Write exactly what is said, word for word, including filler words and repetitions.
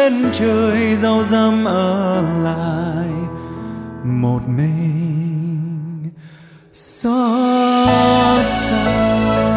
trên trời dâu dăm ở lại một mình xót xa.